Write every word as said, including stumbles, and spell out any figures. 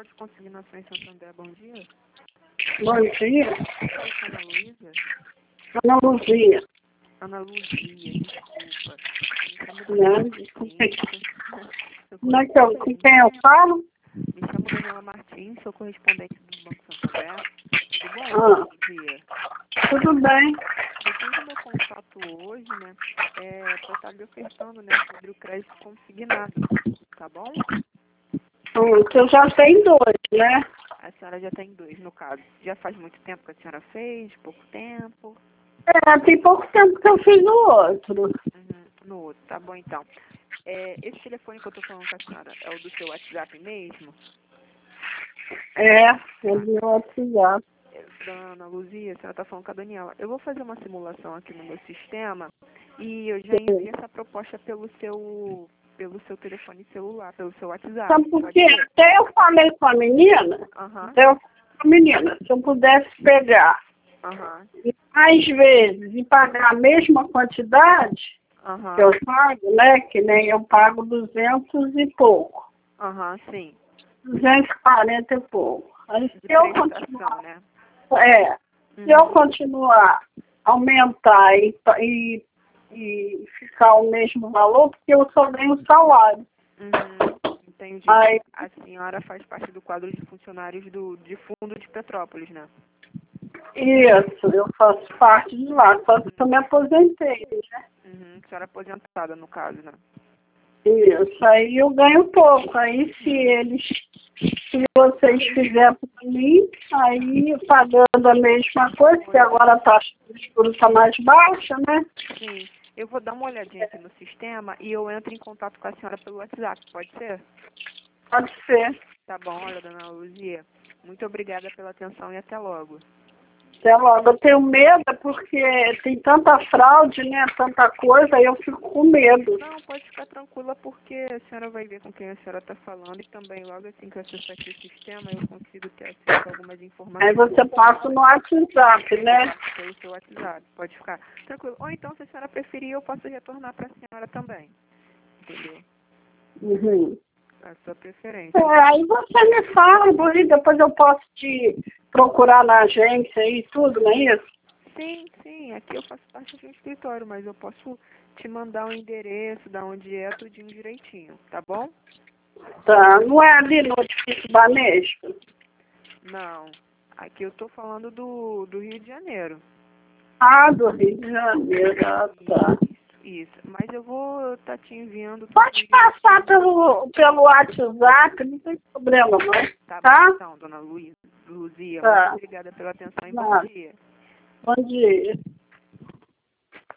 Central de Consignação em Santo André, bom dia. Bom dia. Fala com a Ana Luísa. Ana Luzia. Ana Luzia, desculpa. Me chamo Não, Daniela desculpa. Martins. sou Como é que eu, com correspondente- quem eu falo? Me chamo Daniela Martins, sou correspondente do Banco Santo André. Tudo bom, Ah. Ana Luzia? Tudo bem. Eu fiz o meu contato hoje, né, é, para estar lhe ofertando, né, sobre o crédito consignado, tá bom? Hum, que eu já tenho dois, né? A senhora já tem dois, no caso. Já faz muito tempo que a senhora fez? Pouco tempo? É, tem pouco tempo que eu fiz o outro. Uhum, no outro, tá bom então. É, esse telefone que eu tô falando com a senhora é o do seu WhatsApp mesmo? É, é do meu WhatsApp. É, Dona Ana Luzia, a senhora tá falando com a Daniela. Eu vou fazer uma simulação aqui no meu sistema e eu já envio essa proposta pelo seu, pelo seu telefone celular, pelo seu WhatsApp. Sabe por Pode quê? ser? Até eu falei com a menina, Aham, até eu falei com a menina, se eu pudesse pegar aham, mais vezes e pagar a mesma quantidade aham, que eu pago, né? Que nem eu pago duzentos e pouco. aham, sim. duzentos e quarenta e pouco. Aí De se eu prestação, continuar, né? é, Uhum. se eu continuar a aumentar e, e, e ficar o mesmo valor, porque eu só ganho salário. Uhum, entendi. Aí, A senhora faz parte do quadro de funcionários do, de fundo de Petrópolis, né? isso, eu faço parte de lá, só que eu me aposentei, né? Uhum, a senhora é aposentada, no caso, né? Isso, aí eu ganho pouco. Aí se eles, se vocês fizerem para mim, aí pagando a mesma coisa, que agora a taxa de juros está mais baixa, né? Sim. Eu vou dar uma olhadinha aqui no sistema e eu entro em contato com a senhora pelo WhatsApp, pode ser? Pode ser. Tá bom, olha, dona Luzia, muito obrigada pela atenção e até logo. Até logo. Eu tenho medo porque tem tanta fraude, né? Tanta coisa, aí eu fico com medo. Não, pode ficar tranquila porque a senhora vai ver com quem a senhora está falando e também logo assim que eu acessar aqui o sistema eu consigo ter acesso a algumas informações. Aí você passa no WhatsApp, né? Pelo seu WhatsApp, pode ficar tranquilo. Ou então, se a senhora preferir, eu posso retornar para a senhora também. Entendeu? Uhum. A sua preferência. É, aí você me fala, e depois eu posso te procurar na agência e tudo, não é isso? Sim, sim, aqui eu faço parte de um escritório, mas eu posso te mandar o endereço, da onde é, tudinho direitinho, tá bom? Tá, não é ali no edifício Banesco? Não, aqui eu tô falando do, do Rio de Janeiro. Ah, do Rio de Janeiro, ah, tá. Isso, isso. Mas eu vou estar te enviando tudo Pode direitinho. passar pelo, pelo WhatsApp, não tem problema não, Tá, tá? bom, então, dona Luísa, Luzia, Tá. muito obrigada pela atenção e bom Nada. dia. Bom dia.